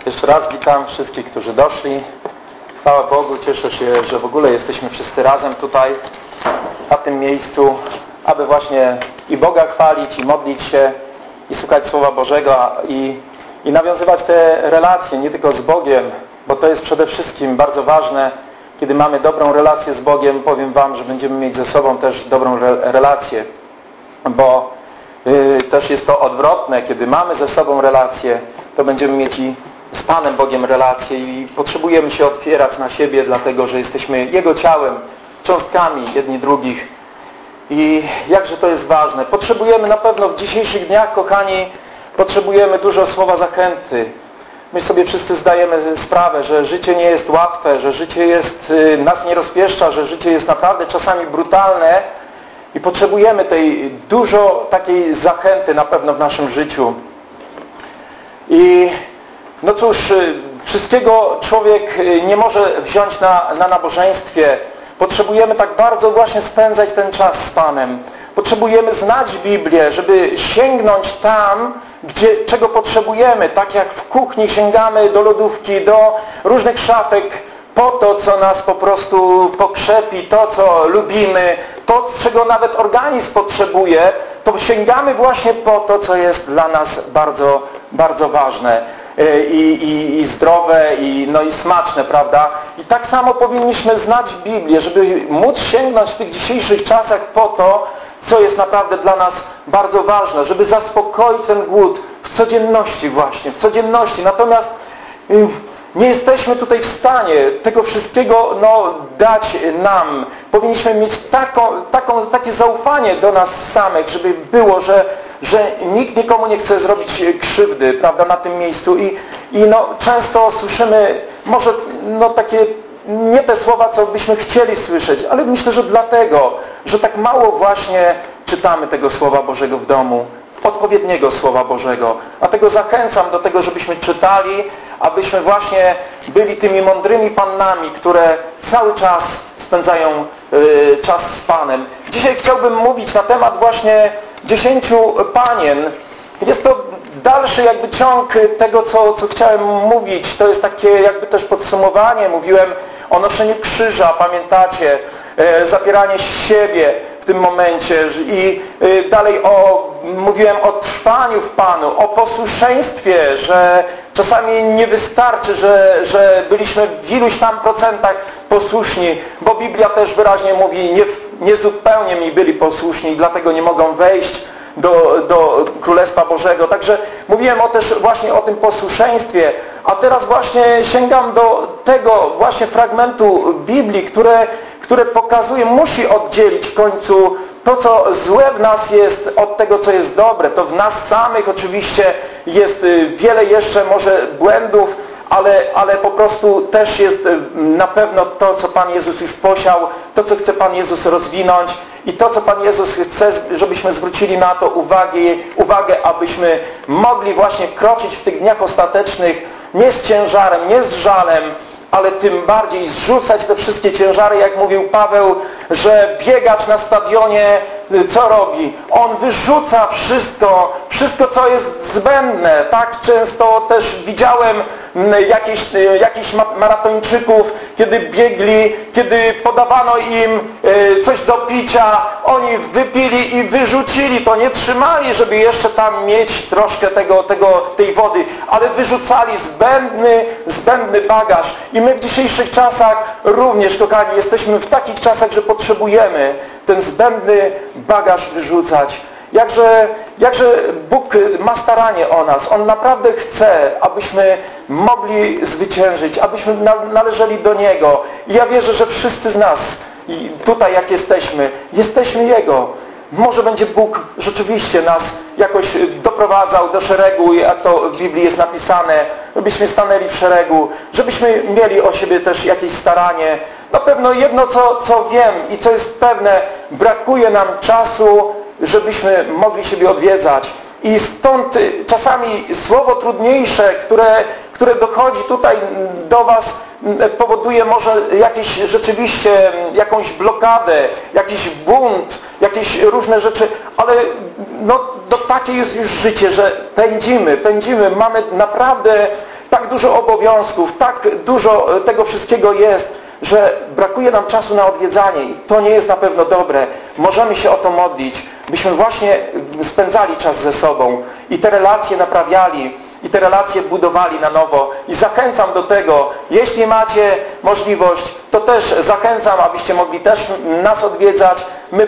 Jeszcze raz witam wszystkich, którzy doszli. Chwała Bogu, cieszę się, że w ogóle jesteśmy wszyscy razem tutaj, na tym miejscu, aby właśnie i Boga chwalić, i modlić się, i słuchać Słowa Bożego, i nawiązywać te relacje nie tylko z Bogiem, bo to jest przede wszystkim bardzo ważne. Kiedy mamy dobrą relację z Bogiem, powiem Wam, że będziemy mieć ze sobą też dobrą relację, bo też jest to odwrotne. Kiedy mamy ze sobą relację, to będziemy mieć i z Panem Bogiem relacje i potrzebujemy się otwierać na siebie, dlatego że jesteśmy Jego ciałem, cząstkami jedni drugich. I jakże to jest ważne. Potrzebujemy na pewno w dzisiejszych dniach, kochani, potrzebujemy dużo słowa zachęty. My sobie wszyscy zdajemy sprawę, że życie nie jest łatwe, że życie nas nie rozpieszcza, że życie jest naprawdę czasami brutalne i potrzebujemy dużo takiej zachęty na pewno w naszym życiu. I no cóż, wszystkiego człowiek nie może wziąć na nabożeństwie. Potrzebujemy tak bardzo właśnie spędzać ten czas z Panem. Potrzebujemy znać Biblię, żeby sięgnąć tam, czego potrzebujemy. Tak jak w kuchni sięgamy do lodówki, do różnych szafek, po to, co nas po prostu pokrzepi, to, co lubimy, to, czego nawet organizm potrzebuje, to sięgamy właśnie po to, co jest dla nas bardzo, bardzo ważne i zdrowe, i smaczne, prawda? I tak samo powinniśmy znać Biblię, żeby móc sięgnąć w tych dzisiejszych czasach po to, co jest naprawdę dla nas bardzo ważne, żeby zaspokoić ten głód w codzienności właśnie, w codzienności. Natomiast nie jesteśmy tutaj w stanie tego wszystkiego dać nam. Powinniśmy mieć takie zaufanie do nas samych, żeby było, że nikt nikomu nie chce zrobić krzywdy, prawda, na tym miejscu. I często słyszymy może takie nie te słowa, co byśmy chcieli słyszeć, ale myślę, że dlatego, że tak mało właśnie czytamy tego Słowa Bożego w domu. Odpowiedniego Słowa Bożego. Dlatego zachęcam do tego, żebyśmy czytali, abyśmy właśnie byli tymi mądrymi pannami, które cały czas spędzają czas z Panem. Dzisiaj chciałbym mówić na temat właśnie 10 panien. Jest to dalszy ciąg tego, co chciałem mówić. To jest takie też podsumowanie. Mówiłem o noszeniu krzyża, pamiętacie? Zapieranie siebie w tym momencie i dalej mówiłem o trwaniu w Panu, o posłuszeństwie, że czasami nie wystarczy, że byliśmy w iluś tam procentach posłuszni, bo Biblia też wyraźnie mówi, nie zupełnie mi byli posłuszni, dlatego nie mogą wejść do Królestwa Bożego. Także mówiłem też właśnie o tym posłuszeństwie, a teraz właśnie sięgam do tego właśnie fragmentu Biblii, które pokazuje, musi oddzielić w końcu to, co złe w nas jest, od tego, co jest dobre. To w nas samych oczywiście jest wiele jeszcze może błędów, ale po prostu też jest na pewno to, co Pan Jezus już posiał, to, co chce Pan Jezus rozwinąć i to, co Pan Jezus chce, żebyśmy zwrócili na to uwagę, abyśmy mogli właśnie kroczyć w tych dniach ostatecznych nie z ciężarem, nie z żalem, ale tym bardziej zrzucać te wszystkie ciężary, jak mówił Paweł, że biegacz na stadionie co robi? On wyrzuca wszystko, co jest zbędne. Tak często też widziałem jakichś maratończyków, kiedy biegli, kiedy podawano im coś do picia, oni wypili i wyrzucili to, nie trzymali, żeby jeszcze tam mieć troszkę tej wody, ale wyrzucali zbędny bagaż. I my w dzisiejszych czasach również, kochani, jesteśmy w takich czasach, że potrzebujemy ten zbędny bagaż wyrzucać. Jakże Bóg ma staranie o nas. On naprawdę chce, abyśmy mogli zwyciężyć, abyśmy należeli do Niego. I ja wierzę, że wszyscy z nas, tutaj jak jesteśmy Jego. Może będzie Bóg rzeczywiście nas jakoś doprowadzał do szeregu, jak to w Biblii jest napisane, żebyśmy stanęli w szeregu, żebyśmy mieli o siebie też jakieś staranie. Na pewno jedno, co wiem i co jest pewne, brakuje nam czasu, żebyśmy mogli siebie odwiedzać. I stąd czasami słowo trudniejsze, które dochodzi tutaj do Was, powoduje może jakąś blokadę, jakiś bunt, jakieś różne rzeczy, ale takie jest już życie, że pędzimy, mamy naprawdę tak dużo obowiązków, tak dużo tego wszystkiego jest, że brakuje nam czasu na odwiedzanie i to nie jest na pewno dobre. Możemy się o to modlić, byśmy właśnie spędzali czas ze sobą i te relacje naprawiali, i te relacje budowali na nowo. I zachęcam do tego, jeśli macie możliwość, to też zachęcam, abyście mogli też nas odwiedzać. My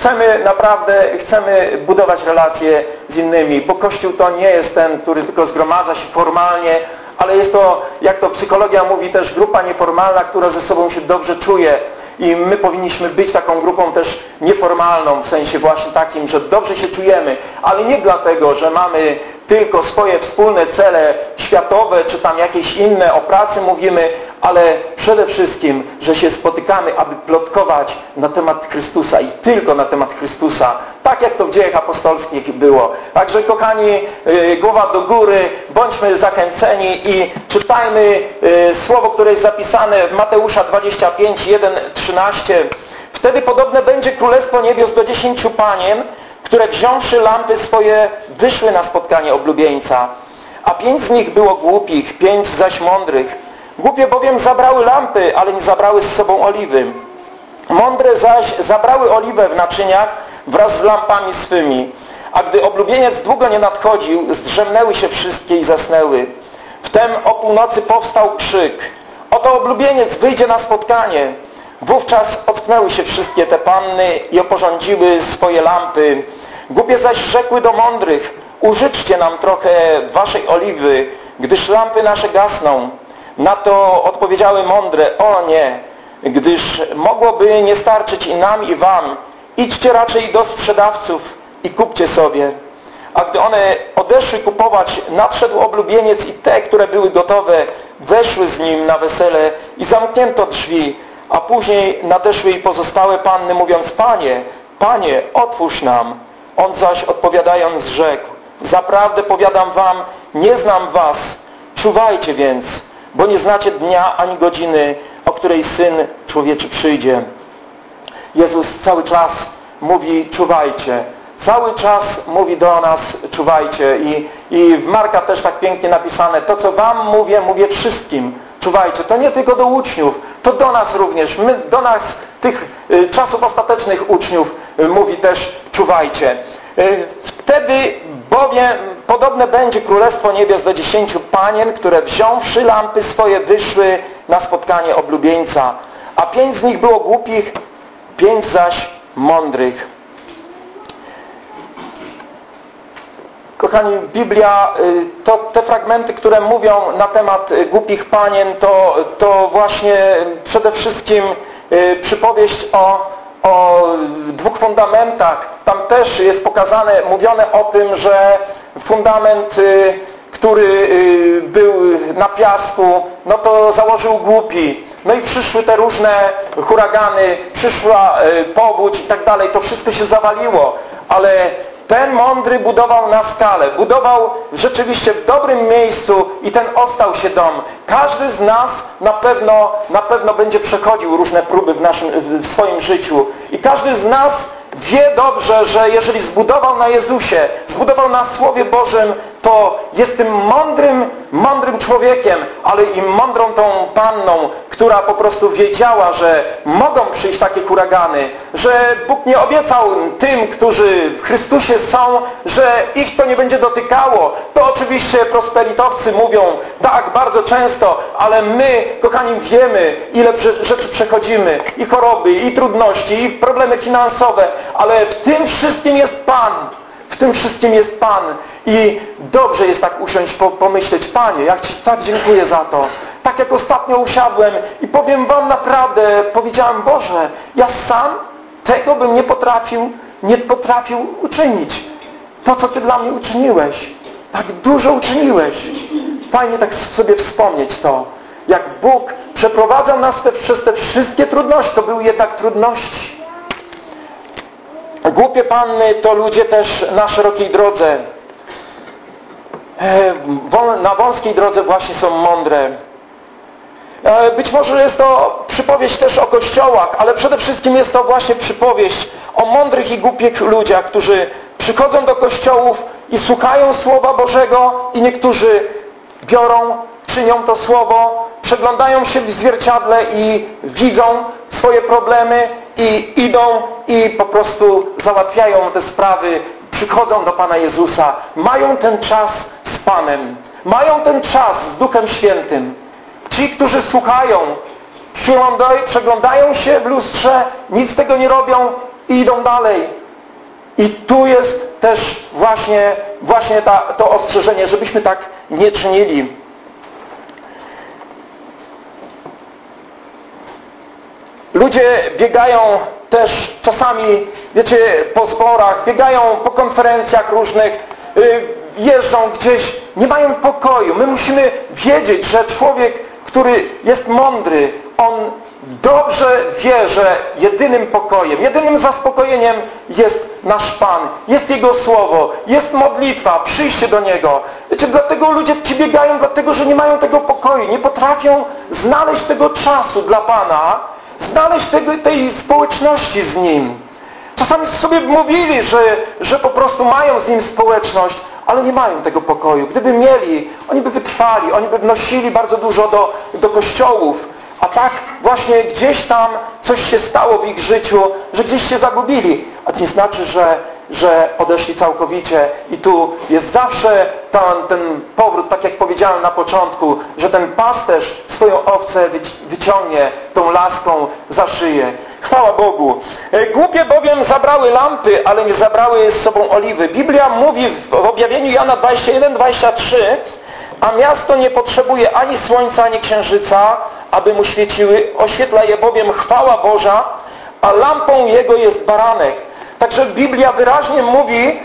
chcemy budować relacje z innymi, bo Kościół to nie jest ten, który tylko zgromadza się formalnie, ale jest to, jak to psychologia mówi, też grupa nieformalna, która ze sobą się dobrze czuje. I my powinniśmy być taką grupą też nieformalną, w sensie właśnie takim, że dobrze się czujemy, ale nie dlatego, że mamy tylko swoje wspólne cele światowe, czy tam jakieś inne, o pracy mówimy, ale przede wszystkim, że się spotykamy, aby plotkować na temat Chrystusa i tylko na temat Chrystusa, tak jak to w Dziejach Apostolskich było. Także kochani, głowa do góry, bądźmy zachęceni i czytajmy słowo, które jest zapisane w Mateusza 25, 1, 13. Wtedy podobne będzie Królestwo Niebios do 10 panien, które wziąwszy lampy swoje, wyszły na spotkanie oblubieńca. A 5 z nich było głupich, 5 zaś mądrych. Głupie bowiem zabrały lampy, ale nie zabrały z sobą oliwy. Mądre zaś zabrały oliwę w naczyniach wraz z lampami swymi. A gdy oblubieniec długo nie nadchodził, zdrzemnęły się wszystkie i zasnęły. Wtem o północy powstał krzyk. Oto oblubieniec wyjdzie na spotkanie. Wówczas ocknęły się wszystkie te panny i oporządziły swoje lampy. Głupie zaś rzekły do mądrych: użyczcie nam trochę waszej oliwy, gdyż lampy nasze gasną. Na to odpowiedziały mądre: o nie, gdyż mogłoby nie starczyć i nam, i wam. Idźcie raczej do sprzedawców i kupcie sobie. A gdy one odeszły kupować, nadszedł oblubieniec i te, które były gotowe, weszły z nim na wesele i zamknięto drzwi. A później nadeszły i pozostałe panny, mówiąc: Panie, Panie, otwórz nam. On zaś odpowiadając rzekł: zaprawdę powiadam wam, nie znam was. Czuwajcie więc, bo nie znacie dnia ani godziny, o której Syn Człowieczy przyjdzie. Jezus cały czas mówi: czuwajcie. Cały czas mówi do nas: czuwajcie. I w Marka też tak pięknie napisane: to co wam mówię, mówię wszystkim. Czuwajcie. To nie tylko do uczniów, to do nas również. Do nas, tych czasów ostatecznych uczniów, mówi też: czuwajcie. Wtedy bowiem podobne będzie Królestwo Niebios do 10 panien, które wziąwszy lampy swoje, wyszły na spotkanie oblubieńca. A 5 z nich było głupich, 5 zaś mądrych. Kochani, Biblia, to te fragmenty, które mówią na temat głupich panien, to właśnie przede wszystkim przypowieść o 2 fundamentach. Tam też jest mówione o tym, że fundament, który był na piasku, no to założył głupi. No i przyszły te różne huragany, przyszła powódź i tak dalej. To wszystko się zawaliło, ale ten mądry budował na skalę, budował rzeczywiście w dobrym miejscu i ten ostał się dom. Każdy z nas na pewno będzie przechodził różne próby w swoim życiu. I każdy z nas wie dobrze, że jeżeli zbudował na Jezusie, zbudował na Słowie Bożym, to jest tym mądrym człowiekiem, ale i mądrą tą panną, która po prostu wiedziała, że mogą przyjść takie huragany, że Bóg nie obiecał tym, którzy w Chrystusie są, że ich to nie będzie dotykało. To oczywiście prosperitowcy mówią tak bardzo często, ale my, kochani, wiemy, ile rzeczy przechodzimy, i choroby, i trudności, i problemy finansowe, ale w tym wszystkim jest Pan. W tym wszystkim jest Pan. I dobrze jest tak usiąść, pomyśleć: Panie, jak Ci tak dziękuję za to. Tak jak ostatnio usiadłem i powiem wam naprawdę, powiedziałem: Boże, ja sam tego bym nie potrafił uczynić. To, co Ty dla mnie uczyniłeś. Tak dużo uczyniłeś. Fajnie tak sobie wspomnieć to. Jak Bóg przeprowadzał nas przez te wszystkie trudności, to były jednak trudności. Głupie panny to ludzie też na szerokiej drodze. Na wąskiej drodze właśnie są mądre. Być może jest to przypowieść też o kościołach, ale przede wszystkim jest to właśnie przypowieść o mądrych i głupich ludziach, którzy przychodzą do kościołów i słuchają Słowa Bożego i niektórzy biorą, czynią to słowo, przeglądają się w zwierciadle i widzą swoje problemy i idą i po prostu załatwiają te sprawy, przychodzą do Pana Jezusa, mają ten czas z Panem, mają ten czas z Duchem Świętym. Ci, którzy słuchają, przeglądają się w lustrze, nic z tego nie robią i idą dalej. I tu jest też właśnie to ostrzeżenie, żebyśmy tak nie czynili. Ludzie biegają też czasami, wiecie, po zborach, biegają po konferencjach różnych, jeżdżą gdzieś, nie mają pokoju. My musimy wiedzieć, że człowiek, który jest mądry, on dobrze wie, że jedynym pokojem, jedynym zaspokojeniem jest nasz Pan, jest Jego Słowo, jest modlitwa, przyjście do Niego. Wiecie, dlatego ludzie ci biegają, dlatego że nie mają tego pokoju, nie potrafią znaleźć tego czasu dla Pana, znaleźć tej społeczności z Nim. Czasami sobie mówili, że po prostu mają z Nim społeczność, ale nie mają tego pokoju. Gdyby mieli, oni by wytrwali, oni by wnosili bardzo dużo do kościołów, a tak właśnie gdzieś tam coś się stało w ich życiu, że gdzieś się zagubili. A to nie znaczy, że odeszli całkowicie i tu jest zawsze ten powrót, tak jak powiedziałem na początku, że ten pasterz swoją owcę wyciągnie tą laską za szyję. Chwała Bogu. Głupie bowiem zabrały lampy, ale nie zabrały z sobą oliwy. Biblia mówi w objawieniu Jana 21-23, a miasto nie potrzebuje ani słońca, ani księżyca, aby mu świeciły. Oświetla je bowiem chwała Boża, a lampą jego jest baranek. Także Biblia wyraźnie mówi,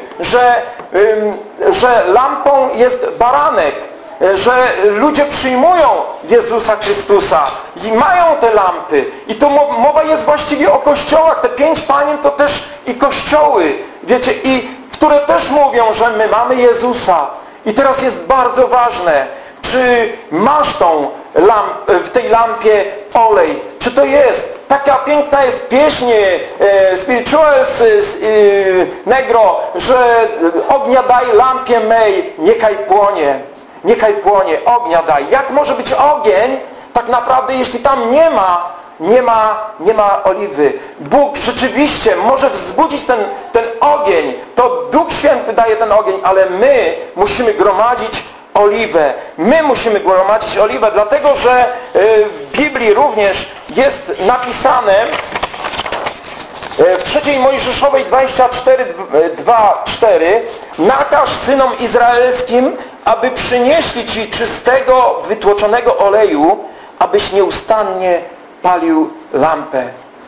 że lampą jest baranek, że ludzie przyjmują Jezusa Chrystusa i mają te lampy. I to mowa jest właściwie o kościołach. Te 5 panien to też i kościoły, wiecie, i które też mówią, że my mamy Jezusa. I teraz jest bardzo ważne, czy masz w tej lampie olej. Czy to jest? Taka piękna jest pieśń Spirituals Negro, że ognia daj lampie mej, niechaj płonie, ognia daj. Jak może być ogień tak naprawdę, jeśli tam nie ma oliwy? Bóg rzeczywiście może wzbudzić ten ogień, to Duch Święty daje ten ogień, ale my musimy gromadzić oliwę. My musimy gromadzić oliwę, dlatego że w Biblii również jest napisane w 3 Mojżeszowej 24:2-4 nakaż synom izraelskim, aby przynieśli Ci czystego, wytłoczonego oleju, abyś nieustannie palił lampę.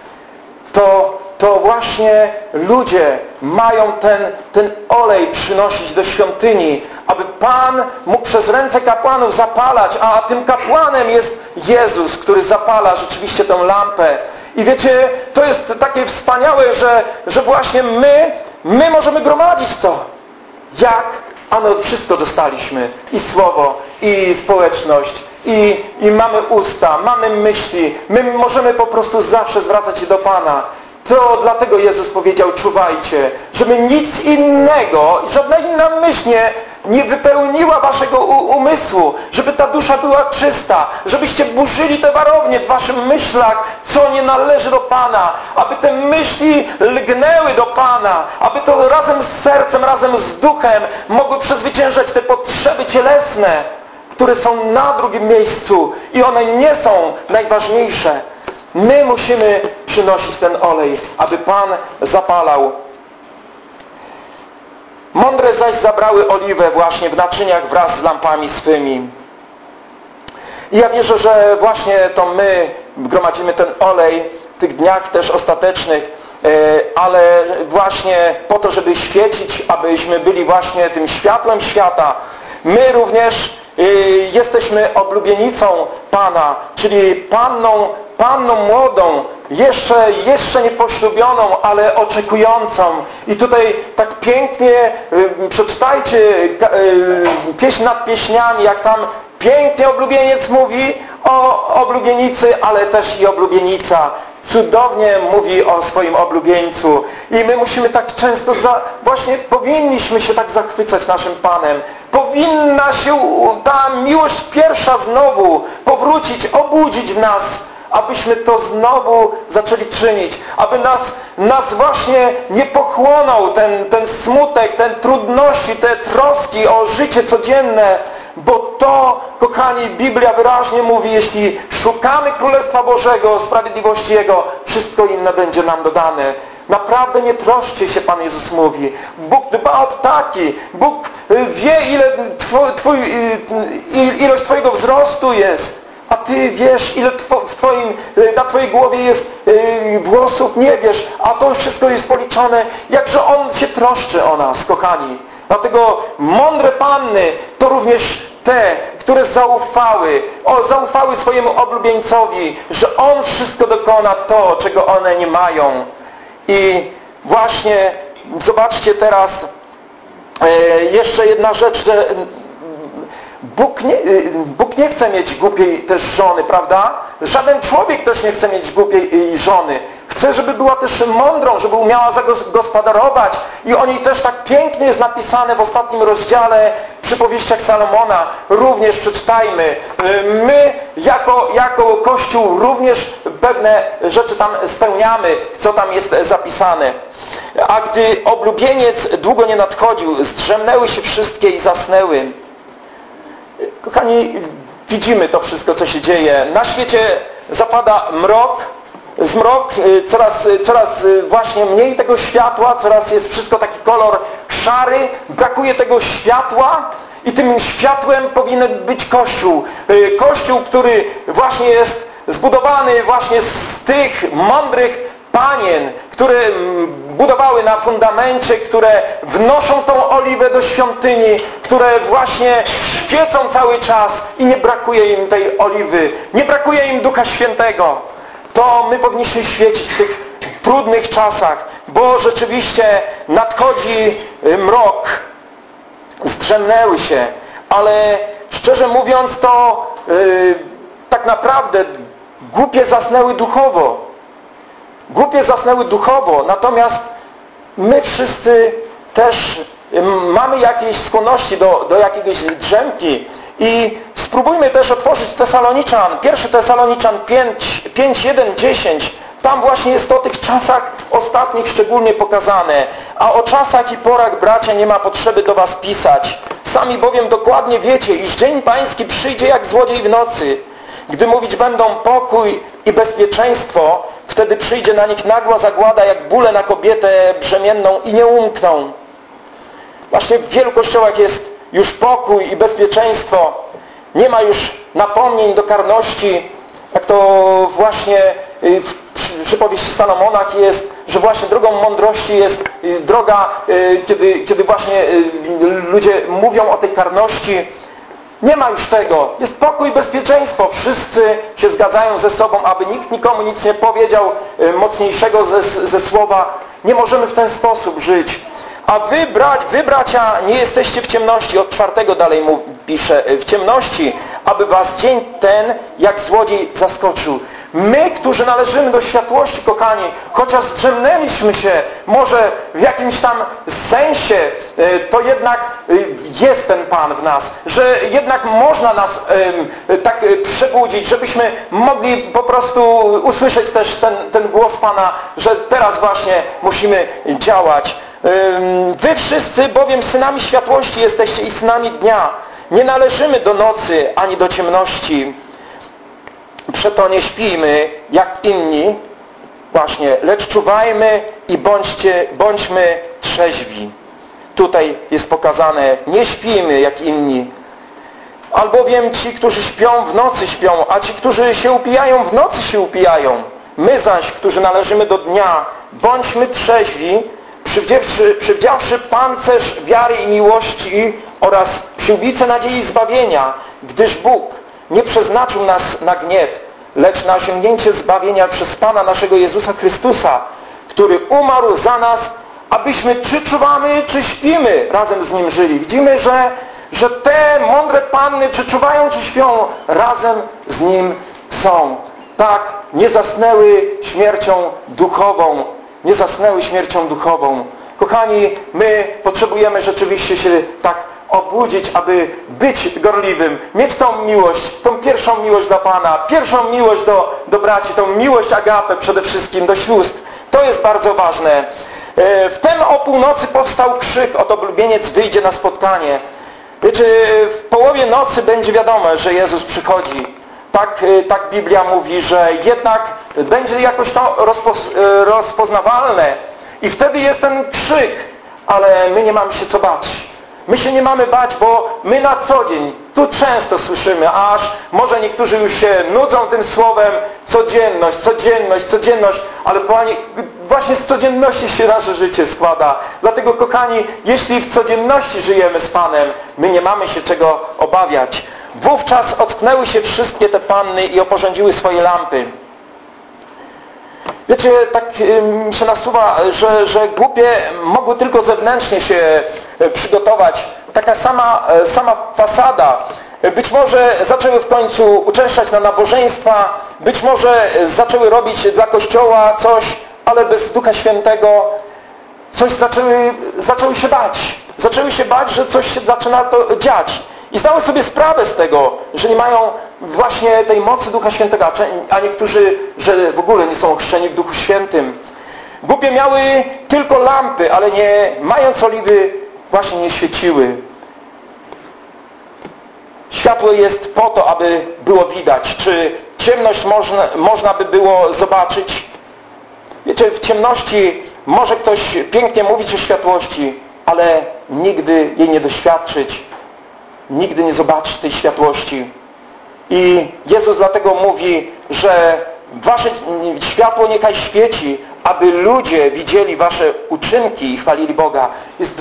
To właśnie ludzie mają ten olej przynosić do świątyni, aby Pan mógł przez ręce kapłanów zapalać, a tym kapłanem jest Jezus, który zapala rzeczywiście tę lampę. I wiecie, to jest takie wspaniałe, że właśnie my możemy gromadzić to. Jak? A my wszystko dostaliśmy. I słowo, i społeczność, i mamy usta, mamy myśli. My możemy po prostu zawsze zwracać się do Pana. To dlatego Jezus powiedział, czuwajcie, żeby nic innego, żadna inna myśl nie wypełniła waszego umysłu, żeby ta dusza była czysta, żebyście burzyli te warownie w waszych myślach, co nie należy do Pana, aby te myśli lgnęły do Pana, aby to razem z sercem, razem z duchem mogły przezwyciężać te potrzeby cielesne, które są na drugim miejscu i one nie są najważniejsze. My musimy przynosić ten olej, aby Pan zapalał. Mądre zaś zabrały oliwę właśnie w naczyniach wraz z lampami swymi. I ja wierzę, że właśnie to my gromadzimy ten olej w tych dniach też ostatecznych, ale właśnie po to, żeby świecić, abyśmy byli właśnie tym światłem świata. My również jesteśmy oblubienicą Pana, czyli panną młodą, jeszcze nie poślubioną, ale oczekującą. I tutaj tak pięknie przeczytajcie pieśń nad pieśniami, jak tam pięknie oblubieniec mówi o oblubienicy, ale też i oblubienica. cudownie mówi o swoim oblubieńcu. I my musimy tak często, właśnie powinniśmy się tak zachwycać naszym Panem. Powinna się ta miłość pierwsza znowu powrócić, obudzić w nas, abyśmy to znowu zaczęli czynić. Aby nas właśnie nie pochłonął ten smutek, te trudności, te troski o życie codzienne. Bo to, kochani, Biblia wyraźnie mówi, jeśli szukamy Królestwa Bożego, sprawiedliwości Jego, wszystko inne będzie nam dodane. Naprawdę nie troszcie się, Pan Jezus mówi. Bóg dba o ptaki. Bóg wie, ile ilość Twojego wzrostu jest. A Ty wiesz, ile na Twojej głowie jest włosów, nie wiesz. A to wszystko jest policzone. Jakże On się troszczy o nas, kochani. Dlatego mądre panny to również te, które zaufały swojemu oblubieńcowi, że On wszystko dokona to, czego one nie mają. I właśnie zobaczcie teraz jeszcze jedna rzecz, że Bóg nie chce mieć głupiej też żony, prawda? Żaden człowiek też nie chce mieć głupiej żony. Chce, żeby była też mądrą, żeby umiała zagospodarować. I o niej też tak pięknie jest napisane w ostatnim rozdziale Przypowieściach Salomona. Również przeczytajmy. My jako Kościół również pewne rzeczy tam spełniamy, co tam jest zapisane. A gdy oblubieniec długo nie nadchodził, zdrzemnęły się wszystkie i zasnęły. Kochani, widzimy to wszystko, co się dzieje. Na świecie zapada zmrok, coraz właśnie mniej tego światła, coraz jest wszystko taki kolor szary, brakuje tego światła i tym światłem powinien być Kościół. Kościół, który właśnie jest zbudowany właśnie z tych mądrych panien, które budowały na fundamencie, które wnoszą tą oliwę do świątyni, które właśnie świecą cały czas i nie brakuje im tej oliwy, nie brakuje im Ducha Świętego. To my powinniśmy świecić w tych trudnych czasach, bo rzeczywiście nadchodzi mrok. Zdrzemnęły się, ale szczerze mówiąc to tak naprawdę głupie zasnęły duchowo. Głupie zasnęły duchowo, natomiast my wszyscy też mamy jakieś skłonności do jakiejś drzemki i spróbujmy też otworzyć Tesaloniczan, 1 Tesaloniczan 5, 1, 10. Tam właśnie jest to o tych czasach ostatnich szczególnie pokazane. A o czasach i porach, bracia, nie ma potrzeby do was pisać. Sami bowiem dokładnie wiecie, iż dzień pański przyjdzie jak złodziej w nocy. Gdy mówić będą pokój i bezpieczeństwo, wtedy przyjdzie na nich nagła zagłada, jak bóle na kobietę brzemienną i nie umkną. Właśnie w wielu kościołach jest już pokój i bezpieczeństwo. Nie ma już napomnień do karności, jak to właśnie w przypowieści Salomonach jest, że właśnie drogą mądrości jest droga, kiedy właśnie ludzie mówią o tej karności. Nie ma już tego. Jest pokój i bezpieczeństwo. Wszyscy się zgadzają ze sobą, aby nikt nikomu nic nie powiedział mocniejszego ze słowa. Nie możemy w ten sposób żyć. A wy bracia, nie jesteście w ciemności. Od 4 dalej pisze. W ciemności, aby was dzień ten, jak złodziej, zaskoczył. My, którzy należymy do światłości, kochani, chociaż zdrzemnęliśmy się, może w jakimś tam sensie, to jednak jest ten Pan w nas, że jednak można nas tak przebudzić, żebyśmy mogli po prostu usłyszeć też ten głos Pana, że teraz właśnie musimy działać. Wy wszyscy bowiem synami światłości jesteście i synami dnia. Nie należymy do nocy ani do ciemności. Przeto nie śpijmy jak inni, właśnie, lecz czuwajmy i bądźmy trzeźwi. Tutaj jest pokazane, nie śpijmy jak inni. Albowiem ci, którzy śpią, w nocy śpią, a ci, którzy się upijają, w nocy się upijają. My zaś, którzy należymy do dnia, bądźmy trzeźwi, przywdziawszy pancerz wiary i miłości oraz przyłbicę nadziei zbawienia, gdyż Bóg nie przeznaczył nas na gniew, lecz na osiągnięcie zbawienia przez Pana naszego Jezusa Chrystusa, który umarł za nas, abyśmy czy czuwamy, czy śpimy, razem z Nim żyli. Widzimy, że te mądre panny czy czuwają, czy śpią, razem z Nim są. tak, nie zasnęły śmiercią duchową. Nie zasnęły śmiercią duchową. Kochani, my potrzebujemy rzeczywiście się tak obudzić, aby być gorliwym, mieć tą miłość, tą pierwszą miłość dla Pana, pierwszą miłość do braci, tą miłość agapę przede wszystkim do sióstr. To jest bardzo ważne. Wtem o północy powstał krzyk, oto blubieniec wyjdzie na spotkanie. Wiecie, w połowie nocy będzie wiadomo, że Jezus przychodzi. Tak Biblia mówi, że jednak będzie jakoś to rozpoznawalne i wtedy jest ten krzyk, ale my nie mamy się co bać. My się nie mamy bać, bo my na co dzień, tu często słyszymy, aż może niektórzy już się nudzą tym słowem codzienność, codzienność, codzienność, ale właśnie z codzienności się nasze życie składa. Dlatego, kochani, jeśli w codzienności żyjemy z Panem, my nie mamy się czego obawiać. Wówczas ocknęły się wszystkie te panny i oporządziły swoje lampy. Wiecie, tak mi się nasuwa, że głupie mogły tylko zewnętrznie się przygotować. Taka sama fasada. Być może zaczęły w końcu uczęszczać na nabożeństwa, być może zaczęły robić dla Kościoła coś, ale bez Ducha Świętego coś zaczęły się bać. Zaczęły się bać, że coś się zaczyna to dziać. I zdały sobie sprawę z tego, że nie mają właśnie tej mocy Ducha Świętego, a niektórzy, że w ogóle nie są ochrzczeni w Duchu Świętym. Głupie miały tylko lampy, ale nie mając oliwy właśnie nie świeciły. Światło jest po to, aby było widać. Czy ciemność można by było zobaczyć? Wiecie, w ciemności może ktoś pięknie mówić o światłości, ale nigdy jej nie doświadczyć. Nigdy nie zobaczyć tej światłości. I Jezus dlatego mówi, że wasze światło niechaj świeci, aby ludzie widzieli wasze uczynki i chwalili Boga. Jest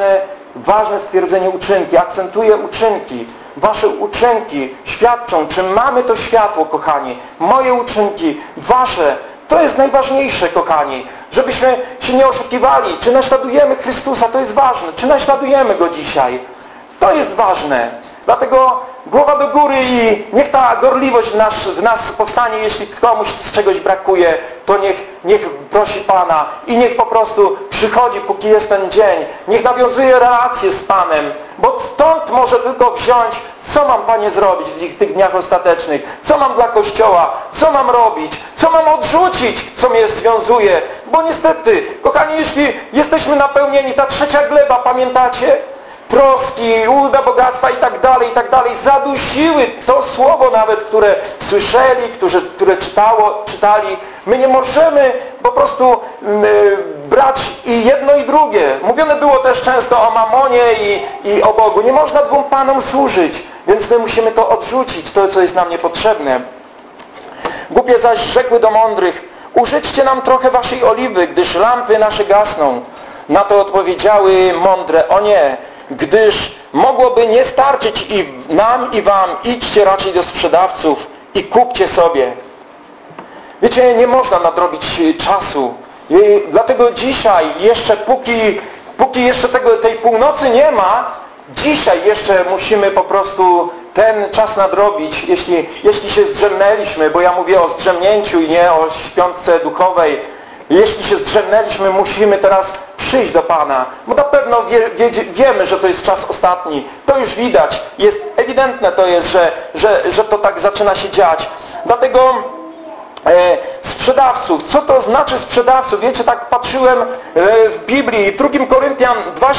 ważne stwierdzenie uczynki, akcentuje uczynki. Wasze uczynki świadczą, czy mamy to światło, kochani. Moje uczynki, wasze. To jest najważniejsze, kochani. Żebyśmy się nie oszukiwali. Czy naśladujemy Chrystusa, to jest ważne. Czy naśladujemy Go dzisiaj. To jest ważne. Dlatego głowa do góry i niech ta gorliwość w nas powstanie, jeśli komuś z czegoś brakuje, to niech prosi Pana i niech po prostu przychodzi, póki jest ten dzień. Niech nawiązuje relacje z Panem, bo stąd może tylko wziąć, co mam, Panie, zrobić w tych dniach ostatecznych, co mam dla Kościoła, co mam robić, co mam odrzucić, co mnie związuje. Bo niestety, kochani, jeśli jesteśmy napełnieni, ta trzecia gleba, pamiętacie? Troski, ulga, bogactwa i tak dalej, zadusiły to słowo nawet, które słyszeli, które czytali. My nie możemy po prostu brać i jedno i drugie. Mówione było też często o mamonie i o Bogu. Nie można dwóm Panom służyć, więc my musimy to odrzucić, to co jest nam niepotrzebne. Głupie zaś rzekły do mądrych: użyczcie nam trochę waszej oliwy, gdyż lampy nasze gasną. Na to odpowiedziały mądre: o nie, gdyż mogłoby nie starczyć i nam i wam, idźcie raczej do sprzedawców i kupcie sobie. Wiecie, nie można nadrobić czasu. I dlatego dzisiaj, jeszcze póki jeszcze tej północy nie ma, dzisiaj jeszcze musimy po prostu ten czas nadrobić, jeśli się zdrzemnęliśmy, bo ja mówię o zdrzemnięciu i nie o śpiączce duchowej. Jeśli się zdrzemnęliśmy, musimy teraz przyjść do Pana, bo na pewno wiemy, że to jest czas ostatni. To już widać. Jest ewidentne to jest, że to tak zaczyna się dziać. Dlatego sprzedawców. Co to znaczy sprzedawców? Wiecie, tak patrzyłem w Biblii. W 2 Koryntian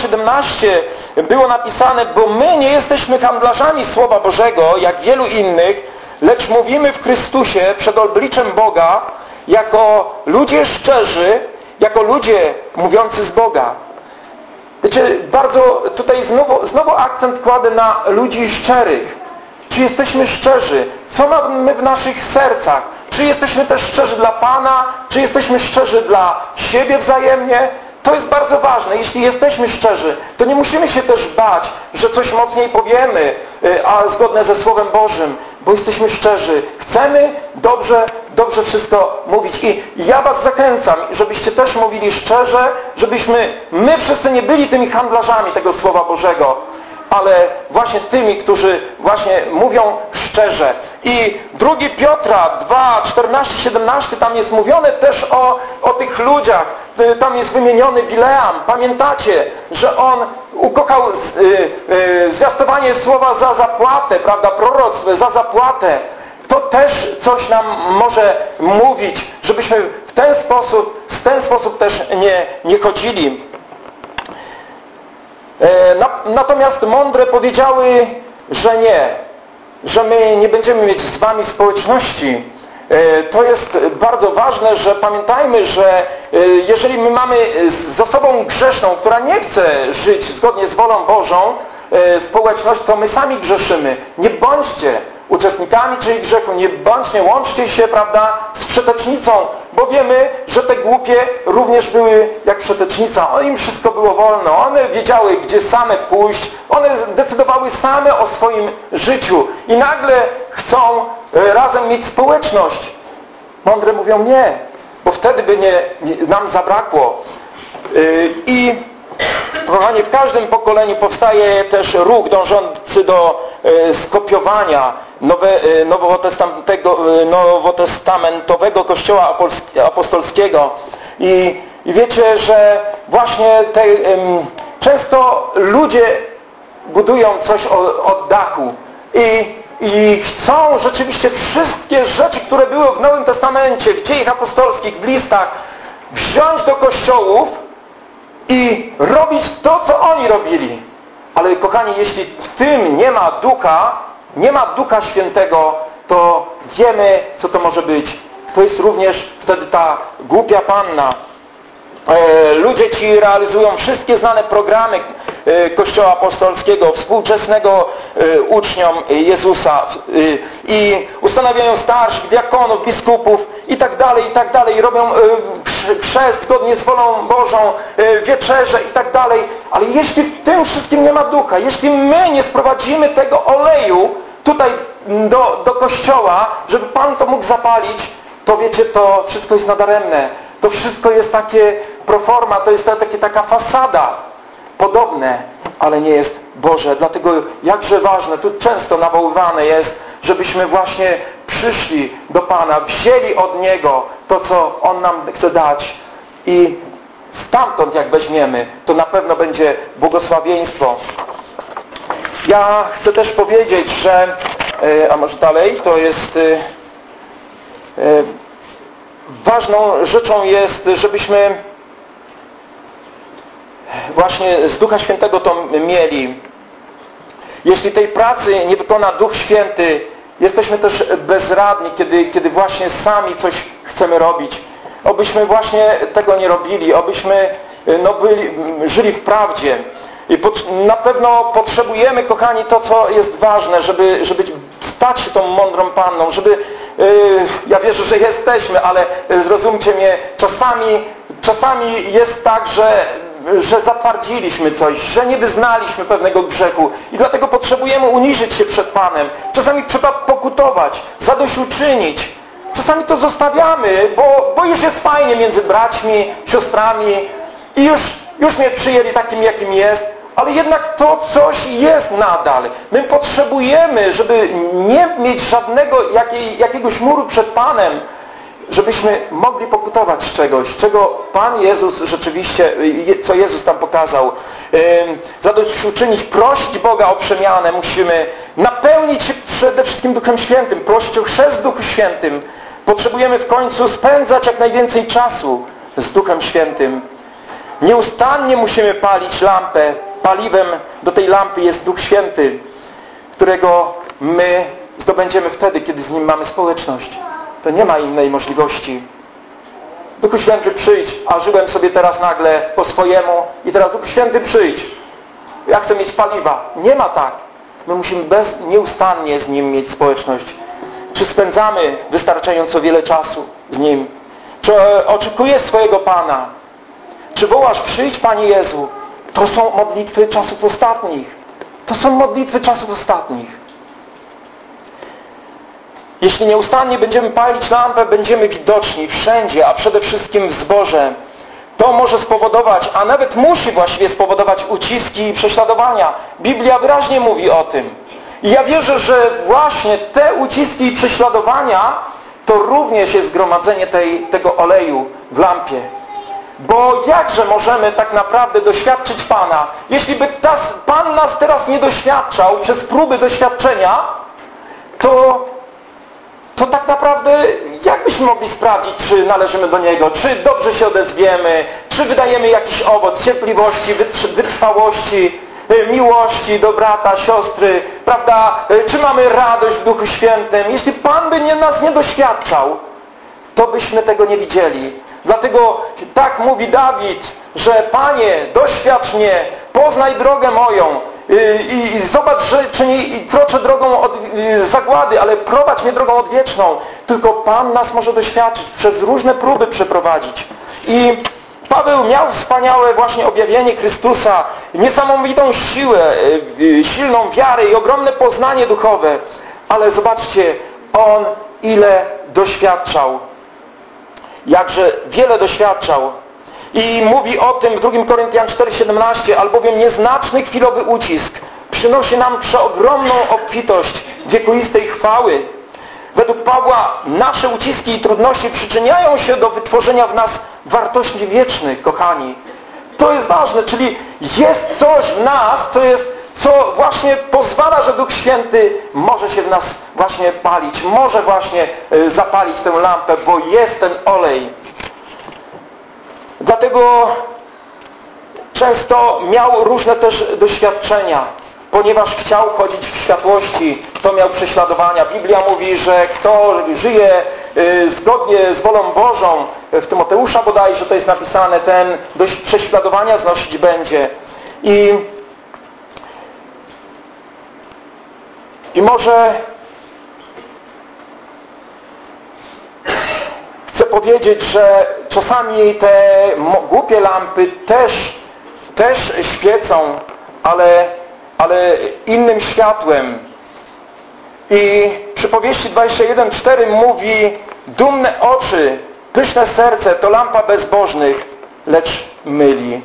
2,17 było napisane: bo my nie jesteśmy handlarzami Słowa Bożego, jak wielu innych, lecz mówimy w Chrystusie przed obliczem Boga, jako ludzie szczerzy, jako ludzie mówiący z Boga. Wiecie, bardzo tutaj znowu akcent kładę na ludzi szczerych. Czy jesteśmy szczerzy? Co mamy w naszych sercach? Czy jesteśmy też szczerzy dla Pana? Czy jesteśmy szczerzy dla siebie wzajemnie? To jest bardzo ważne. Jeśli jesteśmy szczerzy, to nie musimy się też bać, że coś mocniej powiemy, a zgodne ze Słowem Bożym, bo jesteśmy szczerzy. Chcemy dobrze wszystko mówić. I ja was zachęcam, żebyście też mówili szczerze, żebyśmy my wszyscy nie byli tymi handlarzami tego Słowa Bożego, ale właśnie tymi, którzy właśnie mówią szczerze. I 2 Piotra 2, 14, 17, tam jest mówione też o tych ludziach. Tam jest wymieniony Bileam. Pamiętacie, że on ukochał zwiastowanie słowa za zapłatę, prawda, proroctw za zapłatę. To też coś nam może mówić, żebyśmy w ten sposób też nie chodzili. Natomiast mądre powiedziały, że nie, że my nie będziemy mieć z wami społeczności. To jest bardzo ważne, że pamiętajmy, że jeżeli my mamy z osobą grzeszną, która nie chce żyć zgodnie z wolą Bożą, społeczność, to my sami grzeszymy. Nie bądźcie uczestnikami czyjej grzechu, nie łączcie się, prawda, z przetecznicą, bo wiemy, że te głupie również były jak przetecznica. Im wszystko było wolno. One wiedziały, gdzie same pójść. One decydowały same o swoim życiu. I nagle chcą razem mieć społeczność. Mądre mówią nie, bo wtedy by nam zabrakło. I kochani, w każdym pokoleniu powstaje też ruch dążący do skopiowania nowotestamentowego Kościoła apostolskiego. I wiecie, że właśnie często ludzie budują coś od dachu i chcą rzeczywiście wszystkie rzeczy, które były w Nowym Testamencie, w dziejach apostolskich, w listach, wziąć do kościołów i robić to, co oni robili. Ale kochani, jeśli w tym nie ma Ducha Świętego, to wiemy, co to może być. To jest również wtedy ta głupia panna. Ludzie ci realizują wszystkie znane programy Kościoła Apostolskiego, współczesnego uczniom Jezusa i ustanawiają starszych, diakonów, biskupów i tak dalej, robią chrzest zgodnie z wolą Bożą, wieczerze i tak dalej, ale jeśli w tym wszystkim nie ma Ducha, jeśli my nie sprowadzimy tego oleju tutaj do Kościoła, żeby Pan to mógł zapalić, to wiecie, to wszystko jest nadaremne. To wszystko jest takie proforma, to jest taka fasada. Podobne, ale nie jest Boże. Dlatego jakże ważne, tu często nawoływane jest, żebyśmy właśnie przyszli do Pana, wzięli od Niego to, co On nam chce dać i stamtąd jak weźmiemy, to na pewno będzie błogosławieństwo. Ja chcę też powiedzieć, że, a może dalej, to jest ważną rzeczą jest, żebyśmy właśnie z Ducha Świętego to mieli. Jeśli tej pracy nie wykona Duch Święty, jesteśmy też bezradni, kiedy właśnie sami coś chcemy robić. Obyśmy właśnie tego nie robili, obyśmy żyli w prawdzie. I na pewno potrzebujemy, kochani, to, co jest ważne, żeby stać się tą mądrą panną, ja wierzę, że jesteśmy, ale zrozumcie mnie, czasami jest tak, że zatwardziliśmy coś, że nie wyznaliśmy pewnego grzechu i dlatego potrzebujemy uniżyć się przed Panem. Czasami trzeba pokutować, zadośćuczynić. Czasami to zostawiamy, bo już jest fajnie między braćmi, siostrami i już mnie przyjęli takim, jakim jest, ale jednak to coś jest nadal. My potrzebujemy, żeby nie mieć jakiegoś muru przed Panem, żebyśmy mogli pokutować z czegoś, czego Pan Jezus rzeczywiście, co Jezus tam pokazał. Zadośćuczynić, prosić Boga o przemianę musimy, napełnić się przede wszystkim Duchem Świętym, prosić o chrzest w Duchu Świętym. Potrzebujemy w końcu spędzać jak najwięcej czasu z Duchem Świętym. Nieustannie musimy palić lampę. Paliwem do tej lampy jest Duch Święty, którego my zdobędziemy wtedy, kiedy z Nim mamy społeczność. To nie ma innej możliwości. Duchu Święty, przyjdź, a żyłem sobie teraz nagle po swojemu i teraz Duchu Święty, przyjdź. Ja chcę mieć paliwa. Nie ma tak. My musimy nieustannie z Nim mieć społeczność. Czy spędzamy wystarczająco wiele czasu z Nim? Czy oczekujesz swojego Pana? Czy wołasz, przyjdź Panie Jezu? To są modlitwy czasów ostatnich. To są modlitwy czasów ostatnich. Jeśli nieustannie będziemy palić lampę, będziemy widoczni wszędzie, a przede wszystkim w zborze. To może spowodować, a nawet musi właściwie spowodować uciski i prześladowania. Biblia wyraźnie mówi o tym. I ja wierzę, że właśnie te uciski i prześladowania to również jest zgromadzenie tego oleju w lampie. Bo jakże możemy tak naprawdę doświadczyć Pana, jeśli by Pan nas teraz nie doświadczał przez próby doświadczenia, to tak naprawdę jak byśmy mogli sprawdzić, czy należymy do Niego, czy dobrze się odezwiemy, czy wydajemy jakiś owoc cierpliwości, wytrwałości, miłości do brata, siostry, prawda? Czy mamy radość w Duchu Świętym? Jeśli Pan by nas nie doświadczał, to byśmy tego nie widzieli. Dlatego tak mówi Dawid, że Panie, doświadcz mnie, poznaj drogę moją i zobacz, że kroczę drogą od zagłady, ale prowadź mnie drogą odwieczną. Tylko Pan nas może doświadczyć, przez różne próby przeprowadzić. I Paweł miał wspaniałe właśnie objawienie Chrystusa, niesamowitą siłę, silną wiarę i ogromne poznanie duchowe. Ale zobaczcie, on ile doświadczał. Jakże wiele doświadczał. I mówi o tym w 2 Koryntian 4,17, albowiem nieznaczny chwilowy ucisk przynosi nam przeogromną obfitość wiekuistej chwały. Według Pawła nasze uciski i trudności przyczyniają się do wytworzenia w nas wartości wiecznych, kochani. To jest ważne, czyli jest coś w nas, co właśnie pozwala, że Duch Święty może się w nas właśnie palić, może właśnie zapalić tę lampę, bo jest ten olej. Dlatego często miał różne też doświadczenia, ponieważ chciał chodzić w światłości, to miał prześladowania. Biblia mówi, że kto żyje zgodnie z wolą Bożą, w Tymoteusza bodajże to jest napisane, ten prześladowania znosić będzie. I może chcę powiedzieć, że czasami te głupie lampy też świecą, ale innym światłem. I Przypowieści 21:4 mówi: dumne oczy, pyszne serce to lampa bezbożnych, lecz myli.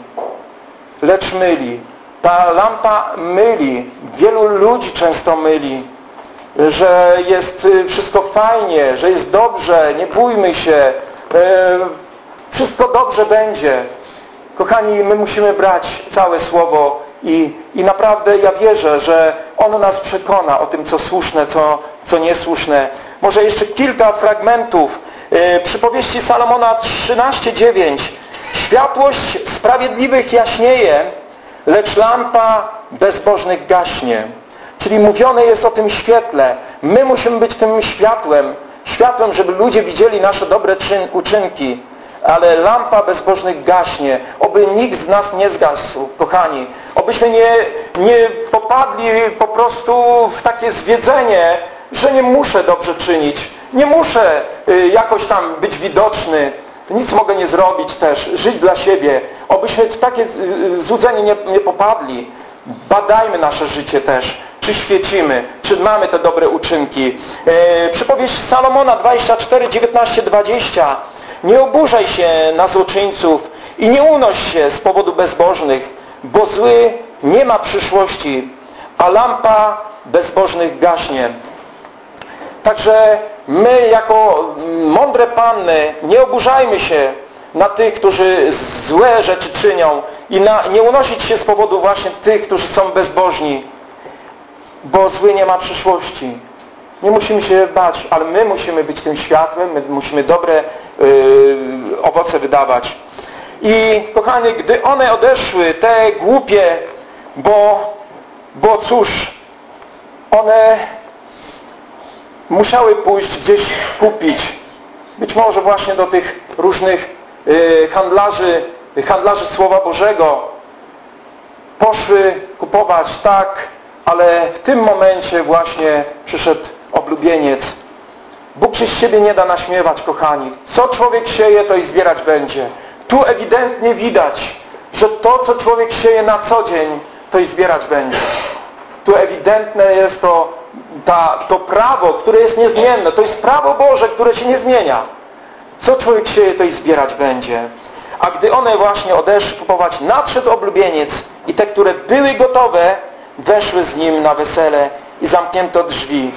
Ta lampa myli. Wielu ludzi często myli, że jest wszystko fajnie, że jest dobrze, nie bójmy się, wszystko dobrze będzie. Kochani, my musimy brać całe Słowo i naprawdę ja wierzę, że ono nas przekona o tym, co słuszne, co niesłuszne. Może jeszcze kilka fragmentów. Przypowieści Salomona 13:9. Światłość sprawiedliwych jaśnieje, lecz lampa bezbożnych gaśnie. Czyli mówione jest o tym świetle. My musimy być tym światłem, żeby ludzie widzieli nasze dobre uczynki. Ale lampa bezbożnych gaśnie. Oby nikt z nas nie zgasł, kochani. Obyśmy nie popadli po prostu w takie zwiedzenie, że nie muszę dobrze czynić. Nie muszę jakoś tam być widoczny. Nic mogę nie zrobić też. Żyć dla siebie. Obyśmy w takie złudzenie nie popadli. Badajmy nasze życie też. Czy świecimy? Czy mamy te dobre uczynki? Przypowieść Salomona 24:19-20. Nie oburzaj się na złoczyńców i nie unoś się z powodu bezbożnych, bo zły nie ma przyszłości, a lampa bezbożnych gaśnie. Także my jako mądre panny nie oburzajmy się na tych, którzy złe rzeczy czynią i nie unosić się z powodu właśnie tych, którzy są bezbożni, bo zły nie ma przyszłości. Nie musimy się bać, ale my musimy być tym światłem, my musimy dobre owoce wydawać. I kochani, gdy one odeszły, te głupie, bo cóż, one musiały pójść gdzieś kupić. Być może właśnie do tych różnych handlarzy Słowa Bożego. Poszły kupować, tak, ale w tym momencie właśnie przyszedł oblubieniec. Bóg się z siebie nie da naśmiewać, kochani. Co człowiek sieje, to i zbierać będzie. Tu ewidentnie widać, że to, co człowiek sieje na co dzień, to i zbierać będzie. Tu ewidentne jest to prawo, które jest niezmienne. To jest prawo Boże, które się nie zmienia. Co człowiek sieje, to i zbierać będzie. A gdy one właśnie odeszły kupować, nadszedł oblubieniec i te, które były gotowe, weszły z nim na wesele i zamknięto drzwi.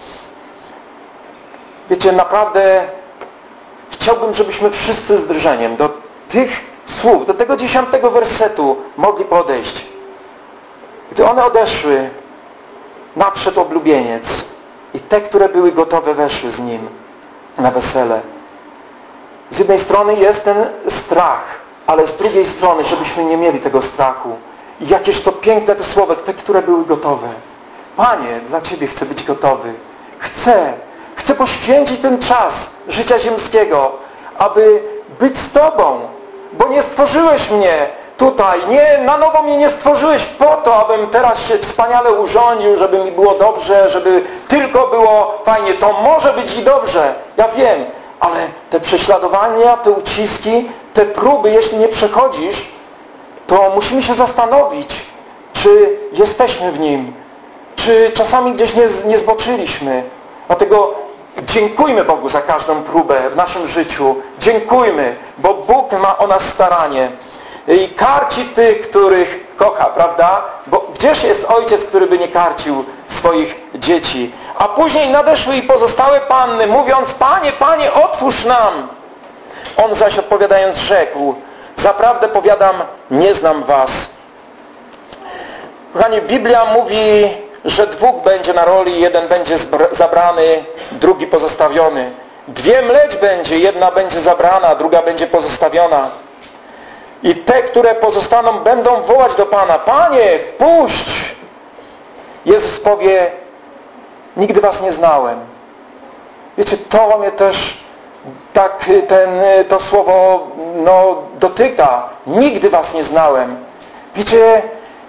Wiecie, naprawdę chciałbym, żebyśmy wszyscy z drżeniem do tych słów, do tego 10 wersetu mogli podejść. Gdy one odeszły, nadszedł oblubieniec i te, które były gotowe, weszły z nim na wesele. Z jednej strony jest ten strach, ale z drugiej strony, żebyśmy nie mieli tego strachu. I jakież to piękne te słowa, te, które były gotowe. Panie, dla Ciebie chcę być gotowy. Chcę poświęcić ten czas życia ziemskiego, aby być z Tobą, bo nie stworzyłeś mnie tutaj, na nowo mnie nie stworzyłeś po to, abym teraz się wspaniale urządził, żeby mi było dobrze, żeby tylko było fajnie. To może być i dobrze, ja wiem, ale te prześladowania, te uciski, te próby, jeśli nie przechodzisz, to musimy się zastanowić, czy jesteśmy w Nim, czy czasami gdzieś nie zboczyliśmy. Dlatego dziękujmy Bogu za każdą próbę w naszym życiu. Dziękujmy, bo Bóg ma o nas staranie. I karci tych, których kocha, prawda? Bo gdzież jest ojciec, który by nie karcił swoich dzieci? A później nadeszły i pozostałe panny, mówiąc: Panie, Panie, otwórz nam. On zaś odpowiadając rzekł: Zaprawdę powiadam, nie znam was. Kochani, Biblia mówi, że 2 będzie na roli, 1 będzie zabrany, drugi pozostawiony. 2 mleć będzie, 1 będzie zabrana, druga będzie pozostawiona. I te, które pozostaną, będą wołać do Pana: Panie, wpuść! Jezus powie: nigdy was nie znałem. Wiecie, to mnie też tak to słowo dotyka. Nigdy was nie znałem. Wiecie,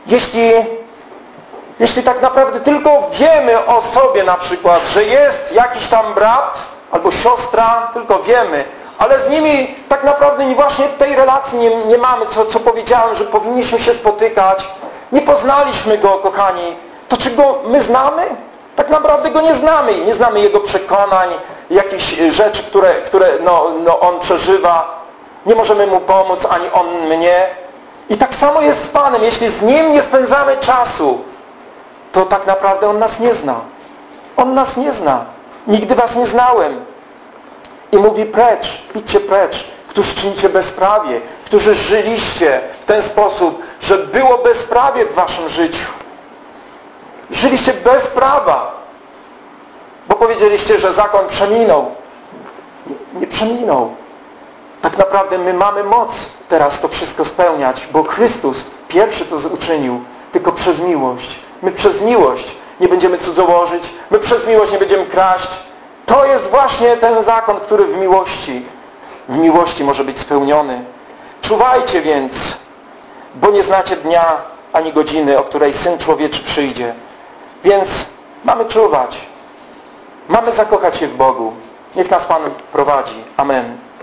jeśli tak naprawdę tylko wiemy o sobie na przykład, że jest jakiś tam brat albo siostra, tylko wiemy, ale z nimi tak naprawdę właśnie tej relacji nie mamy, co powiedziałem, że powinniśmy się spotykać. Nie poznaliśmy Go, kochani. To czy Go my znamy? Tak naprawdę Go nie znamy. Nie znamy Jego przekonań, jakichś rzeczy, które On przeżywa. Nie możemy Mu pomóc, ani On mnie. I tak samo jest z Panem. Jeśli z Nim nie spędzamy czasu, to tak naprawdę On nas nie zna. On nas nie zna. Nigdy was nie znałem. I mówi: precz, idźcie precz, którzy czynicie bezprawie, którzy żyliście w ten sposób, że było bezprawie w waszym życiu. Żyliście bez prawa, bo powiedzieliście, że zakon przeminął. Nie przeminął. Tak naprawdę my mamy moc teraz to wszystko spełniać, bo Chrystus pierwszy to uczynił, tylko przez miłość. My przez miłość nie będziemy cudzołożyć, my przez miłość nie będziemy kraść. To jest właśnie ten zakon, który w miłości może być spełniony. Czuwajcie więc, bo nie znacie dnia ani godziny, o której Syn Człowieczy przyjdzie. Więc mamy czuwać. Mamy zakochać się w Bogu. Niech nas Pan prowadzi. Amen.